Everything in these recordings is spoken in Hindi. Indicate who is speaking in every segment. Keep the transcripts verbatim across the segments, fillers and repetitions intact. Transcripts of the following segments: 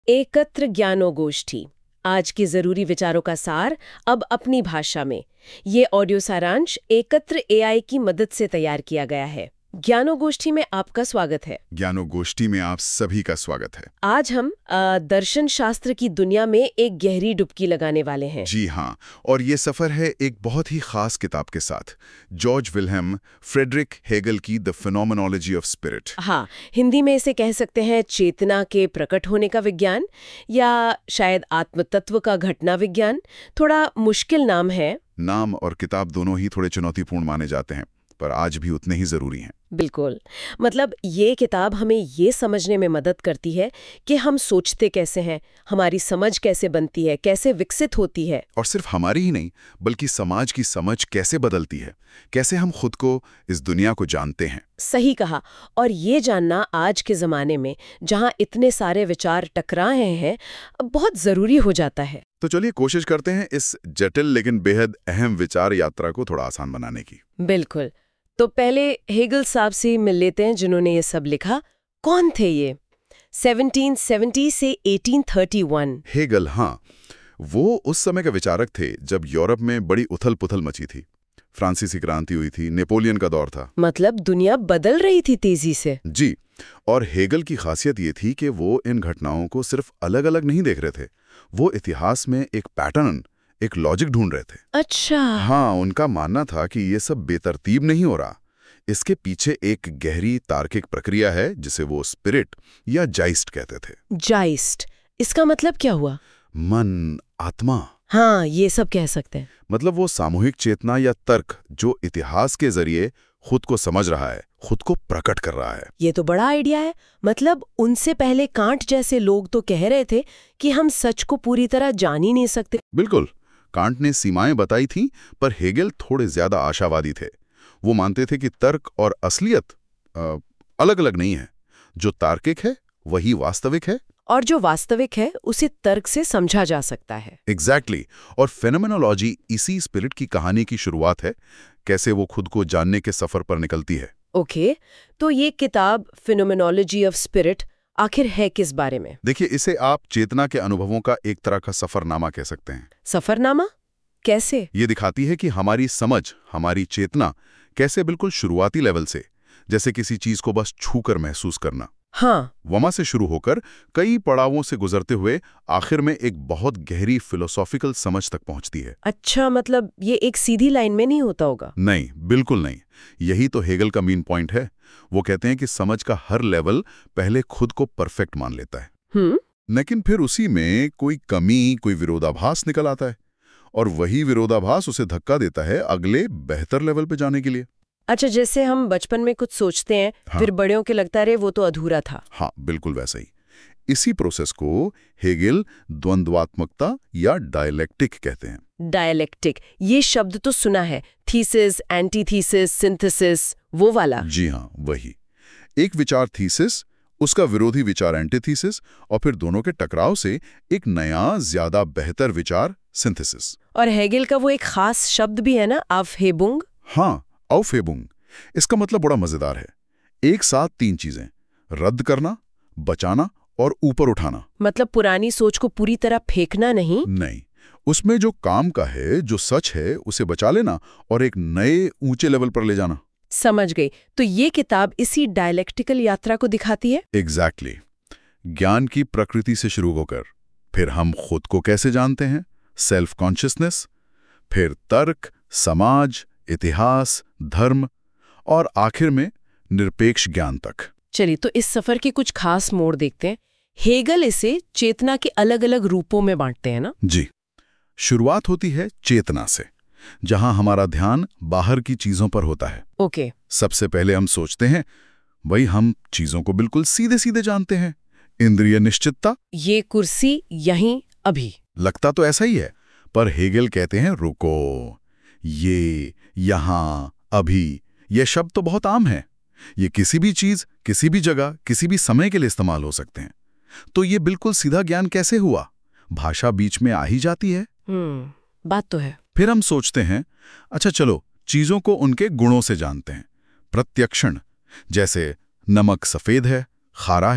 Speaker 1: एकत्र ज्ञानोगोष्ठी, आज की जरूरी विचारों का सार, अब अपनी भाषा में। ये ऑडियो सारांश एकत्र एआई की मदद से तैयार किया गया है। ज्ञानोगोष्ठी में आपका स्वागत है।
Speaker 2: ज्ञानोगोष्ठी में आप सभी का स्वागत है।
Speaker 1: आज हम अ, दर्शन शास्त्र की दुनिया में एक गहरी डुबकी लगाने वाले हैं।
Speaker 2: जी हाँ, और ये सफर है एक बहुत ही खास किताब के साथ, जॉर्ज विल्हेम फ्रेडरिक हेगल की द फिनोमेनोलॉजी ऑफ स्पिरिट।
Speaker 1: हाँ, हिंदी में इसे कह सकते हैं चेतना के प्रकट होने का विज्ञान, या शायद आत्मतत्व का घटना विज्ञान। थोड़ा मुश्किल नाम है।
Speaker 2: नाम और किताब दोनों ही थोड़े चुनौतीपूर्ण माने जाते हैं, पर आज भी उतने ही जरूरी हैं।
Speaker 1: बिल्कुल। मतलब ये किताब हमें ये समझने में मदद करती है कि हम सोचते कैसे हैं, हमारी समझ कैसे बनती है, कैसे विकसित होती है।
Speaker 2: और सिर्फ हमारी ही नहीं, बल्कि समाज की समझ कैसे बदलती है, कैसे हम खुद को, इस दुनिया को जानते हैं।
Speaker 1: सही कहा। और ये जानना आज के ज़माने में, जहाँ इतने सारे विचार टकरा रहे हैं, बहुत ज़रूरी हो जाता है।
Speaker 2: तो चलिए कोशिश करते हैं इस जटिल लेकिन बेहद अहम विचार यात्रा को थोड़ा आसान बनाने की।
Speaker 1: बिल्कुल। तो पहले हेगल साहब से मिल लेते हैं, जिन्होंने ये सब लिखा। कौन थे ये? सत्रह सौ सत्तर से अठारह सौ इकतीस।
Speaker 2: हेगल, हाँ, वो उस समय के विचारक थे जब यूरोप में बड़ी उथल-पुथल मची थी। फ्रांसीसी क्रांति हुई थी, नेपोलियन का दौर था।
Speaker 1: मतलब दुनिया बदल रही थी तेजी से।
Speaker 2: जी, और हेगल की खासियत ये थी कि वो इन घटनाओं को सिर्फ अलग-अलग नहीं देख रहे थे, वो इतिहास में एक पैटर्न, एक लॉजिक ढूंढ रहे थे।
Speaker 1: अच्छा।
Speaker 2: हाँ, उनका मानना था कि ये सब बेतरतीब नहीं हो रहा, इसके पीछे एक गहरी तार्किक प्रक्रिया है जिसे वो स्पिरिट या जाइस्ट कहते थे।
Speaker 1: जाइस्ट, इसका मतलब क्या हुआ?
Speaker 2: मन, आत्मा।
Speaker 1: हाँ, ये सब कह सकते हैं।
Speaker 2: मतलब वो सामूहिक चेतना या तर्क जो इतिहास के जरिए खुद को समझ रहा है, खुद को प्रकट कर रहा है।
Speaker 1: ये तो बड़ा आइडिया है। मतलब उनसे पहले कांट जैसे लोग तो कह रहे थे कि हम सच को पूरी तरह जान ही नहीं सकते।
Speaker 2: बिल्कुल, कांट ने सीमाएं बताई थीं, पर हेगल थोड़े ज्यादा आशावादी थे। वो मानते थे कि तर्क और असलियत अलग अलग नहीं है, जो तार्किक है वही वास्तविक है,
Speaker 1: और जो वास्तविक है उसे तर्क से समझा जा सकता है।
Speaker 2: Exactly exactly. और फेनोमेनोलॉजी इसी स्पिरिट की कहानी की शुरुआत है, कैसे वो खुद को जानने के सफर पर निकलती है।
Speaker 1: ओके okay, तो ये किताब फिनोमेनोलॉजी ऑफ स्पिरिट आखिर है किस बारे में?
Speaker 2: देखिए, इसे आप चेतना के अनुभवों का एक तरह का सफरनामा कह सकते हैं।
Speaker 1: सफरनामा? कैसे?
Speaker 2: ये दिखाती है कि हमारी समझ, हमारी चेतना कैसे बिल्कुल शुरुआती लेवल से, जैसे किसी चीज को बस छूकर महसूस करना,
Speaker 1: हाँ,
Speaker 2: वहां से शुरू होकर कई पड़ावों से गुजरते हुए आखिर में एक बहुत गहरी फिलोसॉफिकल समझ तक पहुंचती है।
Speaker 1: अच्छा, मतलब ये एक सीधी लाइन में नहीं होता होगा?
Speaker 2: नहीं, बिल्कुल नहीं। यही तो हेगल का मेन पॉइंट है। वो कहते हैं कि समझ का हर लेवल पहले खुद को परफेक्ट मान लेता है,
Speaker 1: हम्म
Speaker 2: लेकिन फिर उसी में कोई कमी, कोई विरोधाभास निकल आता है, और वही विरोधाभास उसे धक्का देता है अगले बेहतर लेवल पे जाने के लिए।
Speaker 1: अच्छा, जैसे हम बचपन में कुछ सोचते हैं,
Speaker 2: हाँ।
Speaker 1: फिर बड़ों के लगता रहे वो तो अधूरा था।
Speaker 2: हाँ, बिल्कुल वैसा ही। इसी प्रोसेस को हेगल द्वंद्वात्मकता या डायलेक्टिक कहते हैं।
Speaker 1: डायलेक्टिक, ये शब्द तो सुना है। थीसिस, एंटीथीसिस, सिंथेसिस, वो वाला।
Speaker 2: जी हाँ, वही। एक विचार थीसिस, उसका विरोधी विचार एंटीथीसिस, और फिर दोनों के टकराव से एक नया, ज्यादा बेहतर विचार सिंथेसिस।
Speaker 1: और हेगल का वो एक खास शब्द भी है ना, aufhebung।
Speaker 2: हाँ, aufhebung। इसका मतलब बड़ा मजेदार है। एक साथ तीन चीजें, रद्द करना, बचाना और ऊपर उठाना।
Speaker 1: मतलब पुरानी सोच को पूरी तरह फेंकना नहीं।
Speaker 2: नहीं, उसमें जो काम का है, जो सच है, उसे बचा लेना और एक नए ऊंचे लेवल पर ले जाना।
Speaker 1: समझ गई। तो ये किताब इसी डायलेक्टिकल यात्रा को दिखाती है।
Speaker 2: Exactly exactly. ज्ञान की प्रकृति से शुरू होकर फिर हम खुद को कैसे जानते हैं, सेल्फ कॉन्शियसनेस, फिर तर्क, समाज, इतिहास, धर्म, और आखिर में निरपेक्ष ज्ञान तक।
Speaker 1: चलिए, तो इस सफर के कुछ खास मोड़ देखते हैं। हेगल इसे चेतना के अलग अलग रूपों में बांटते हैं ना?
Speaker 2: जी, शुरुआत होती है चेतना से, जहां हमारा ध्यान बाहर की चीजों पर होता है।
Speaker 1: Okay okay.
Speaker 2: सबसे पहले हम सोचते हैं, वही हम चीजों को बिल्कुल सीधे सीधे जानते हैं। इंद्रिय निश्चितता,
Speaker 1: ये कुर्सी यहीं अभी।
Speaker 2: लगता तो ऐसा ही है, पर हेगल कहते हैं रुको, ये, यहां, अभी, ये शब्द तो बहुत आम है। ये किसी भी चीज, किसी भी जगह, किसी भी समय के लिए इस्तेमाल हो सकते हैं। तो ये बिल्कुल सीधा ज्ञान कैसे हुआ? भाषा बीच में आ ही जाती है।
Speaker 1: हम्म बात तो है।
Speaker 2: फिर हम सोचते हैं, अच्छा चलो चीजों को उनके गुणों से जानते हैं। प्रत्यक्षण, जैसे नमक सफेद है, खारा है,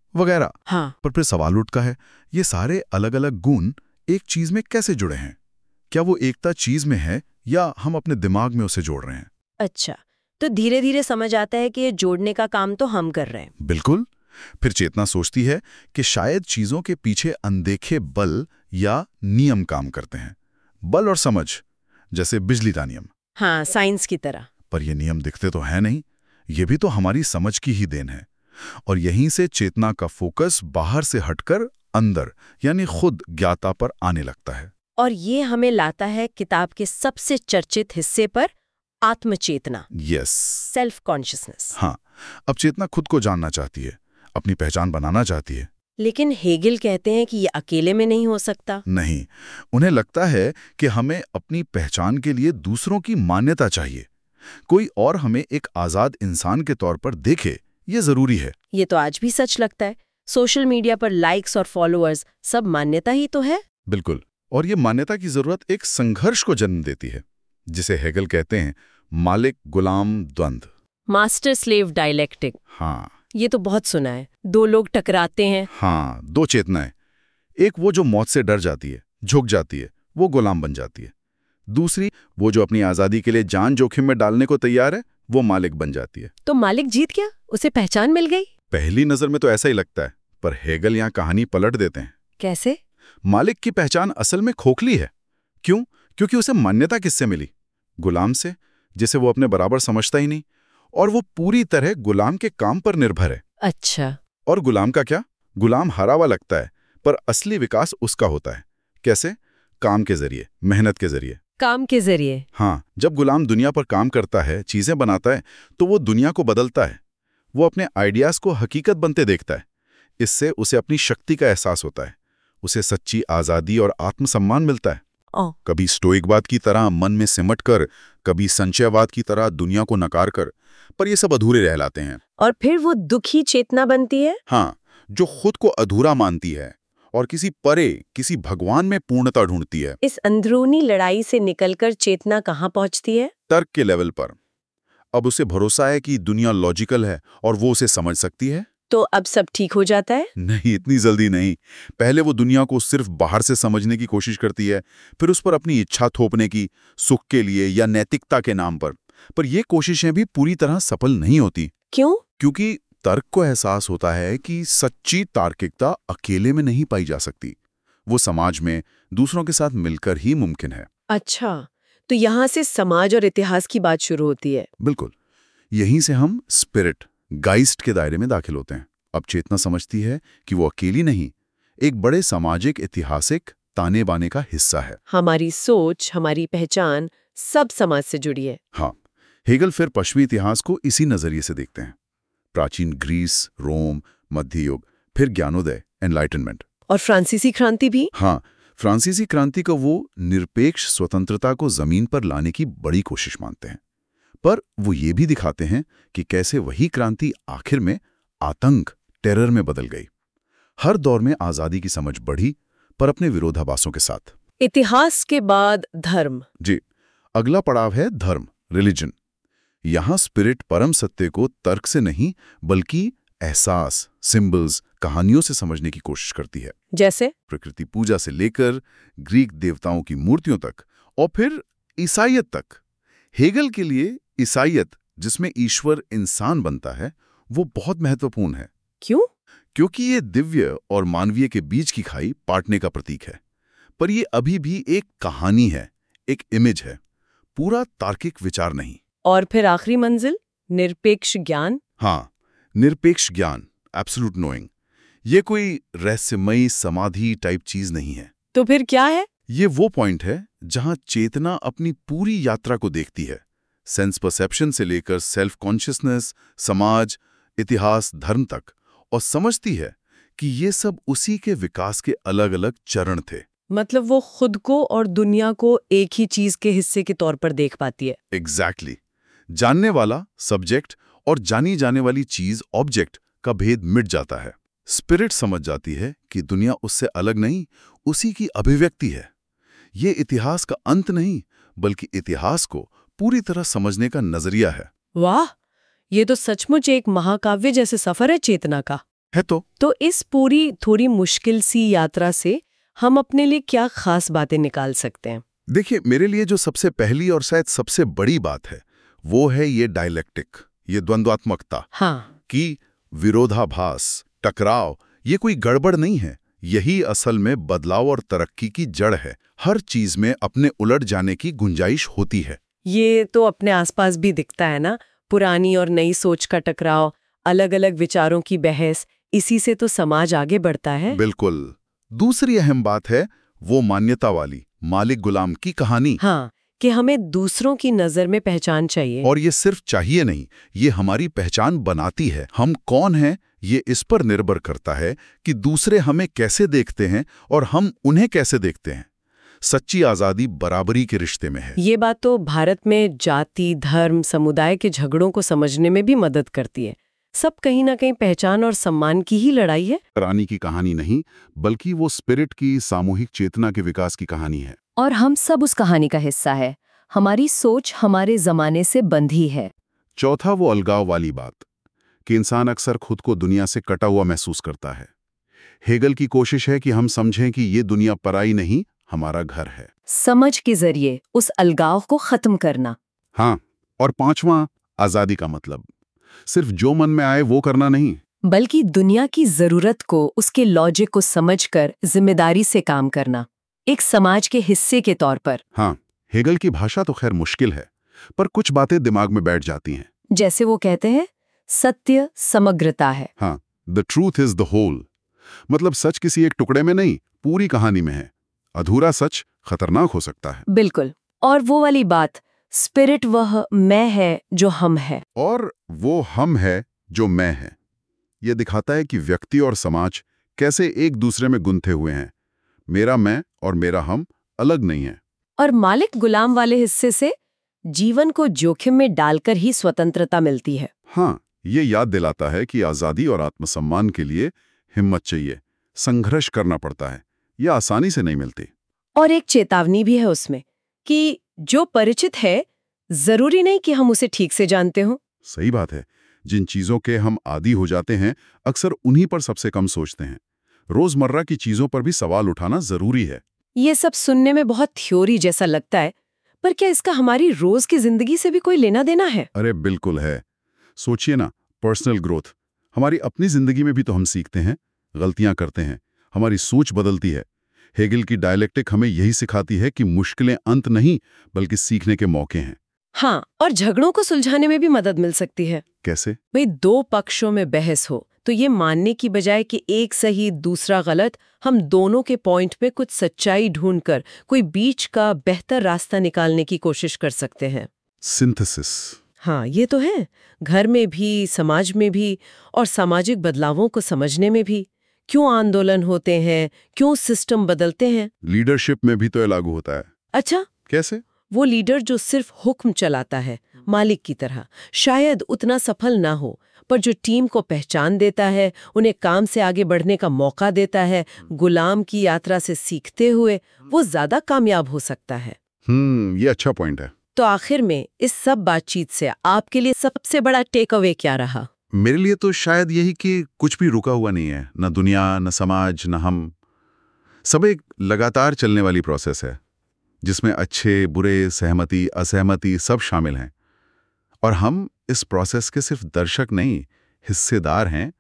Speaker 2: वगैरह।
Speaker 1: हाँ।
Speaker 2: पर फिर सवाल उठता है, ये सारे अलग अलग गुण एक चीज में कैसे जुड़े हैं? क्या वो एकता चीज में है या हम अपने दिमाग में उसे जोड़ रहे हैं?
Speaker 1: अच्छा, तो धीरे धीरे समझ आता है कि ये जोड़ने का काम तो हम कर रहे हैं।
Speaker 2: बिल्कुल। फिर चेतना सोचती है कि शायद चीजों के पीछे अनदेखे बल या नियम काम करते हैं। बल और समझ, जैसे बिजली का नियम।
Speaker 1: हाँ, साइंस की तरह।
Speaker 2: पर ये नियम दिखते तो है नहीं, ये भी तो हमारी समझ की ही देन है। और यहीं से चेतना का फोकस बाहर से हटकर अंदर, यानी खुद ज्ञाता पर आने लगता है।
Speaker 1: और ये हमें लाता है किताब के सबसे चर्चित हिस्से पर, आत्मचेतना।
Speaker 2: यस।
Speaker 1: Self consciousness.
Speaker 2: हाँ, अब चेतना खुद को जानना चाहती है, अपनी पहचान बनाना चाहती है।
Speaker 1: लेकिन हेगेल कहते हैं कि ये अकेले में नहीं हो सकता।
Speaker 2: नहीं, उन्हें लगता है कि हमें अपनी पहचान के लिए दूसरों की मान्यता चाहिए। कोई और हमें एक आजाद इंसान के तौर पर देखे, ये जरूरी है।
Speaker 1: ये तो आज भी सच लगता है। सोशल मीडिया पर लाइक्स और फॉलोअर्स सब मान्यता ही तो है।
Speaker 2: बिल्कुल। और ये मान्यता की जरूरत एक संघर्ष को जन्म देती है, जिसे हेगल कहते हैं मालिक गुलाम द्वंद्व,
Speaker 1: मास्टर स्लेव डायलेक्टिक।
Speaker 2: हाँ,
Speaker 1: ये तो बहुत सुना है। दो लोग टकराते हैं।
Speaker 2: हाँ, दो चेतनाएं। एक वो जो मौत से डर जाती है, झुक जाती है, वो गुलाम बन जाती है। दूसरी वो जो अपनी आजादी के लिए जान जोखिम में डालने को तैयार है, वो मालिक बन जाती है।
Speaker 1: तो मालिक जीत गया, उसे पहचान मिल गई।
Speaker 2: पहली नजर में तो ऐसा ही लगता है, पर हेगल यहाँ कहानी पलट देते हैं।
Speaker 1: कैसे?
Speaker 2: मालिक की पहचान असल में खोखली है। क्यों? क्योंकि उसे मान्यता किससे मिली? गुलाम से, जिसे वो अपने बराबर समझता ही नहीं, और वो पूरी तरह गुलाम के काम पर निर्भर है।
Speaker 1: अच्छा।
Speaker 2: और गुलाम का क्या? गुलाम हरा हुआ लगता है, पर असली विकास उसका होता है। कैसे? काम के जरिए, मेहनत के जरिए।
Speaker 1: काम के जरिए?
Speaker 2: हाँ, जब गुलाम दुनिया पर काम करता है, चीजें बनाता है, तो वो दुनिया को बदलता है। वो अपने आइडियाज को हकीकत बनते देखता है। इससे उसे अपनी शक्ति का एहसास होता है। उसे सच्ची आजादी और आत्मसम्मान मिलता है।
Speaker 1: ओ।
Speaker 2: कभी स्टोइकवाद की तरह मन में सिमट कर, कभी संचयवाद की तरह दुनिया को नकार कर, पर ये सब अधूरे रहलाते हैं।
Speaker 1: और फिर वो दुखी चेतना बनती है।
Speaker 2: हाँ, जो खुद को अधूरा मानती है और किसी परे, किसी भगवान में पूर्णता ढूंढती है।
Speaker 1: इस अंदरूनी लड़ाई से निकलकर चेतना कहाँ पहुंचती है?
Speaker 2: तर्क के लेवल पर। अब उसे भरोसा है कि दुनिया लॉजिकल है और वो उसे समझ सकती है।
Speaker 1: तो अब सब ठीक हो जाता है?
Speaker 2: नहीं, इतनी जल्दी नहीं। पहले वो दुनिया को सिर्फ बाहर से समझने की कोशिश करती है, फिर उस पर अपनी इच्छा थोपने की, सुख के लिए या नैतिकता के नाम पर। पर ये कोशिशें भी पूरी तरह सफल नहीं होती।
Speaker 1: क्यों?
Speaker 2: क्योंकि तर्क को एहसास होता है कि सच्ची तार्किकता अकेले में नहीं पाई जा सकती। वो समाज में दूसरों के साथ मिलकर ही मुमकिन है।
Speaker 1: अच्छा, तो यहाँ से समाज और इतिहास की बात शुरू होती है।
Speaker 2: बिल्कुल। यहीं से हम स्पिरिट, गाइस्ट के दायरे में दाखिल होते हैं। अब चेतना समझती है कि वो अकेली नहीं, एक बड़े सामाजिक ऐतिहासिक ताने बाने का हिस्सा है।
Speaker 1: हमारी सोच, हमारी पहचान सब समाज से जुड़ी है।
Speaker 2: हाँ, हेगल फिर पश्चिमी इतिहास को इसी नजरिए से देखते हैं। प्राचीन ग्रीस, रोम, मध्य युग, फिर ज्ञानोदय, एनलाइटनमेंट।
Speaker 1: और फ्रांसीसी क्रांति भी।
Speaker 2: हाँ, फ्रांसीसी क्रांति को वो निरपेक्ष स्वतंत्रता को जमीन पर लाने की बड़ी कोशिश मानते हैं। पर वो ये भी दिखाते हैं कि कैसे वही क्रांति आखिर में आतंक, टेरर में बदल गई। हर दौर में आजादी की समझ बढ़ी, पर अपने विरोधाभासों के साथ।
Speaker 1: इतिहास के बाद धर्म।
Speaker 2: जी, अगला पड़ाव है धर्म, रिलीजन। यहां स्पिरिट परम सत्य को तर्क से नहीं, बल्कि एहसास, सिंबल्स, कहानियों से समझने की कोशिश करती है।
Speaker 1: जैसे
Speaker 2: प्रकृति पूजा से लेकर ग्रीक देवताओं की मूर्तियों तक, और फिर ईसाइयत तक। हेगल के लिए ईसाइयत, जिसमें ईश्वर इंसान बनता है, वो बहुत महत्वपूर्ण है।
Speaker 1: क्यों?
Speaker 2: क्योंकि ये दिव्य और मानवीय के बीच की खाई पाटने का प्रतीक है। पर ये अभी भी एक कहानी है, एक इमेज है, पूरा तार्किक विचार नहीं।
Speaker 1: और फिर आखिरी मंजिल, निरपेक्ष ज्ञान।
Speaker 2: हाँ, निरपेक्ष ज्ञान, एब्सोल्यूट नोइंग। ये कोई रहस्यमयी समाधि टाइप चीज नहीं है।
Speaker 1: तो फिर क्या है?
Speaker 2: ये वो पॉइंट है जहां चेतना अपनी पूरी यात्रा को देखती है, सेंस परसेप्शन से लेकर सेल्फ कॉन्शियसनेस, समाज, इतिहास, धर्म तक, और समझती है कि ये सब उसी के विकास के अलग अलग चरण थे।
Speaker 1: मतलब वो खुद को और दुनिया को एक ही चीज के हिस्से के तौर पर देख पाती है।
Speaker 2: Exactly exactly. जानने वाला सब्जेक्ट और जानी जाने वाली चीज ऑब्जेक्ट का भेद मिट जाता है। स्पिरिट समझ जाती है कि दुनिया उससे अलग नहीं, उसी की अभिव्यक्ति है। ये इतिहास का अंत नहीं, बल्कि इतिहास को पूरी तरह समझने का नजरिया है।
Speaker 1: वाह, ये तो सचमुच एक महाकाव्य जैसे सफर है चेतना का।
Speaker 2: है तो
Speaker 1: तो इस पूरी थोड़ी मुश्किल सी यात्रा से हम अपने लिए क्या खास बातें निकाल सकते हैं?
Speaker 2: देखिए, मेरे लिए जो सबसे पहली और शायद सबसे बड़ी बात है वो है ये डायलेक्टिक, ये द्वंद्वात्मकता।
Speaker 1: हाँ,
Speaker 2: कि विरोधाभास, टकराव, ये कोई गड़बड़ नहीं है। यही असल में बदलाव और तरक्की की जड़ है। हर चीज में अपने उलट जाने की गुंजाइश होती है।
Speaker 1: ये तो अपने आसपास भी दिखता है ना, पुरानी और नई सोच का टकराव, अलग अलग विचारों की बहस, इसी से तो समाज आगे बढ़ता है।
Speaker 2: बिल्कुल। दूसरी अहम बात है वो मान्यता वाली मालिक गुलाम की कहानी।
Speaker 1: हाँ, कि हमें दूसरों की नजर में पहचान चाहिए।
Speaker 2: और ये सिर्फ चाहिए नहीं, ये हमारी पहचान बनाती है। हम कौन हैं ये इस पर निर्भर करता है कि दूसरे हमें कैसे देखते हैं और हम उन्हें कैसे देखते हैं। सच्ची आजादी बराबरी के रिश्ते में है।
Speaker 1: ये बात तो भारत में जाति, धर्म, समुदाय के झगड़ों को समझने में भी मदद करती है। सब कहीं ना कहीं पहचान और सम्मान की ही लड़ाई है।
Speaker 2: रानी की कहानी नहीं, बल्कि वो स्पिरिट की, सामूहिक चेतना के विकास की कहानी है।
Speaker 3: और हम सब उस कहानी का हिस्सा है। हमारी सोच हमारे जमाने से बंधी है।
Speaker 2: चौथा वो अलगाव वाली बात कि इंसान अक्सर खुद को दुनिया से कटा हुआ महसूस करता है। हेगल की कोशिश है कि हम समझें कि ये दुनिया पराई नहीं, हमारा घर है।
Speaker 3: समझ के जरिए उस अलगाव को खत्म करना।
Speaker 2: हाँ, और पांचवा आजादी का मतलब सिर्फ जो मन में आए वो करना नहीं,
Speaker 3: बल्कि दुनिया की जरूरत को, उसके लॉजिक को समझकर जिम्मेदारी से काम करना, एक समाज के हिस्से के तौर पर।
Speaker 2: हाँ, हेगल की भाषा तो खैर मुश्किल है, पर कुछ बातें दिमाग में बैठ जाती हैं।
Speaker 3: जैसे वो कहते हैं, सत्य समग्रता है।
Speaker 2: हाँ, the truth is the whole. मतलब सच किसी एक टुकड़े में नहीं, पूरी कहानी में है। अधूरा सच खतरनाक हो सकता है।
Speaker 3: बिल्कुल। और वो वाली बात, स्पिरिट वह मैं है जो हम है।
Speaker 2: और वो हम है जो मैं है। ये दिखाता है कि व्यक्ति और समाज कैसे एक दूसरे में गुंथे हुए हैं। मेरा मैं और मेरा हम अलग नहीं है।
Speaker 3: और मालिक गुलाम वाले हिस्से से जीवन को जोखिम में डालकर ही स्वतंत्रता मिलती है।
Speaker 2: हाँ, ये याद दिलाता है कि आजादी और आत्मसम्मान के लिए हिम्मत चाहिए, संघर्ष करना पड़ता है। यह आसानी से नहीं मिलती।
Speaker 3: और एक चेतावनी भी है उसमें कि जो परिचित है, जरूरी नहीं कि हम उसे ठीक से जानते हों।
Speaker 2: सही बात है। जिन चीजों के हम आदी हो जाते हैं, अक्सर उन्हीं पर सबसे कम सोचते हैं। रोजमर्रा की चीजों पर भी सवाल उठाना जरूरी है।
Speaker 3: ये सब सुनने में बहुत थ्योरी जैसा लगता है, पर क्या इसका हमारी रोज की जिंदगी से भी कोई लेना देना है?
Speaker 2: अरे बिल्कुल है। सोचिए ना, पर्सनल ग्रोथ, हमारी अपनी जिंदगी में भी तो हम सीखते हैं, गलतियां करते हैं, हमारी सोच बदलती है। हेगल की डायलेक्टिक हमें यही सिखाती है कि मुश्किलें अंत नहीं, बल्कि सीखने के मौके हैं।
Speaker 1: हाँ, और झगड़ों को सुलझाने में भी मदद मिल सकती है।
Speaker 2: कैसे?
Speaker 1: भाई, दो पक्षों में बहस हो तो ये मानने की बजाय कि एक सही दूसरा गलत, हम दोनों के पॉइंट पे कुछ सच्चाई ढूंढकर कोई बीच का बेहतर रास्ता निकालने की कोशिश कर सकते हैं।
Speaker 2: सिंथेसिस।
Speaker 1: हाँ, ये तो है। घर में भी, समाज में भी, और सामाजिक बदलावों को समझने में भी। क्यों आंदोलन होते हैं, क्यों सिस्टम बदलते हैं।
Speaker 2: लीडरशिप में भी तो ये लागू होता है।
Speaker 1: अच्छा,
Speaker 2: कैसे?
Speaker 1: वो लीडर जो सिर्फ हुक्म चलाता है, मालिक की तरह, शायद उतना सफल ना हो, पर जो टीम को पहचान देता है, उन्हें काम से आगे बढ़ने का मौका देता है, गुलाम की यात्रा से सीखते हुए, वो ज्यादा कामयाब हो सकता है।
Speaker 2: हम्म ये अच्छा पॉइंट है।
Speaker 1: तो आखिर में इस सब बातचीत से आपके लिए सबसे बड़ा टेक अवे क्या रहा?
Speaker 2: मेरे लिए तो शायद यही कि कुछ भी रुका हुआ नहीं है, न दुनिया, न समाज, न हम। सब एक लगातार चलने वाली प्रोसेस है, जिसमें अच्छे, बुरे, सहमति, असहमति सब शामिल हैं। और हम इस प्रोसेस के सिर्फ दर्शक नहीं, हिस्सेदार हैं।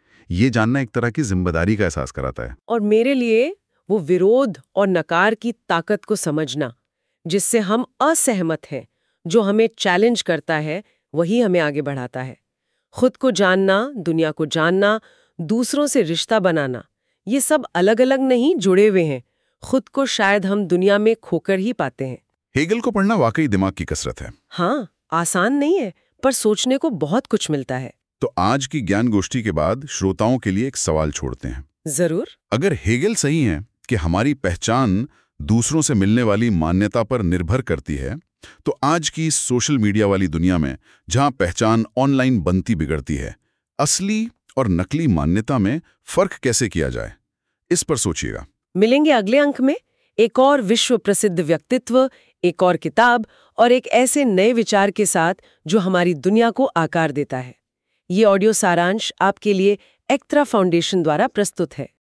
Speaker 2: ये जानना एक तरह की जिम्मेदारी का एहसास कराता है।
Speaker 1: और मेरे लिए वो विरोध और नकार की ताकत को समझना, जिससे हम असहमत हैं, जो हमें चैलेंज करता है, वही हमें आगे बढ़ाता है। खुद को जानना, दुनिया को जानना, दूसरों से रिश्ता बनाना, ये सब अलग अलग नहीं, जुड़े हुए हैं। खुद को शायद हम दुनिया में खोकर ही पाते हैं।
Speaker 2: हेगल को पढ़ना वाकई दिमाग की कसरत है।
Speaker 1: हाँ, आसान नहीं है, पर सोचने को बहुत कुछ मिलता है।
Speaker 2: तो आज की ज्ञान गोष्ठी के बाद श्रोताओं के लिए एक सवाल छोड़ते हैं।
Speaker 1: जरूर।
Speaker 2: अगर हेगल सही है कि हमारी पहचान दूसरों से मिलने वाली मान्यता पर निर्भर करती है, तो आज की सोशल मीडिया वाली दुनिया में, जहां पहचान ऑनलाइन बनती बिगड़ती है, असली और नकली मान्यता में फर्क कैसे किया जाए, इस पर सोचिएगा।
Speaker 1: मिलेंगे अगले अंक में एक और विश्व प्रसिद्ध व्यक्तित्व, एक और किताब और एक ऐसे नए विचार के साथ जो हमारी दुनिया को आकार देता है। ये ऑडियो सारांश आपके लिए एक्त्रा फाउंडेशन द्वारा प्रस्तुत है।